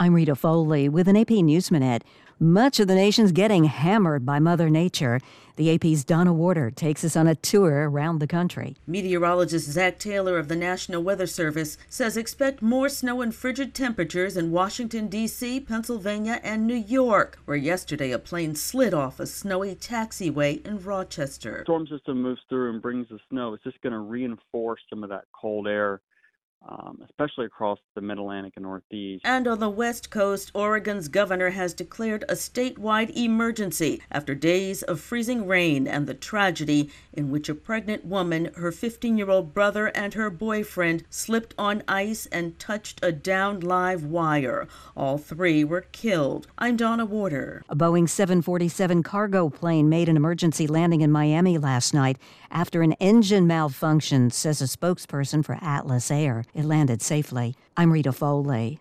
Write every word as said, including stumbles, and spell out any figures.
I'm Rita Foley with an A P News Minute. Much of the nation's getting hammered by Mother Nature. The A P's Donna Warder takes us on a tour around the country. Meteorologist Zach Taylor of the National Weather Service says expect more snow and frigid temperatures in Washington, D C, Pennsylvania, and New York, where yesterday a plane slid off a snowy taxiway in Rochester. Storm system moves through and brings the snow. It's just going to reinforce some of that cold air, Um, especially across the Mid-Atlantic and Northeast. And on the West Coast, Oregon's governor has declared a statewide emergency after days of freezing rain and the tragedy in which a pregnant woman, her fifteen-year-old brother, and her boyfriend slipped on ice and touched a downed live wire. All three were killed. I'm Donna Warder. A Boeing seven forty-seven cargo plane made an emergency landing in Miami last night after an engine malfunction, says a spokesperson for Atlas Air. It landed safely. I'm Rita Foley.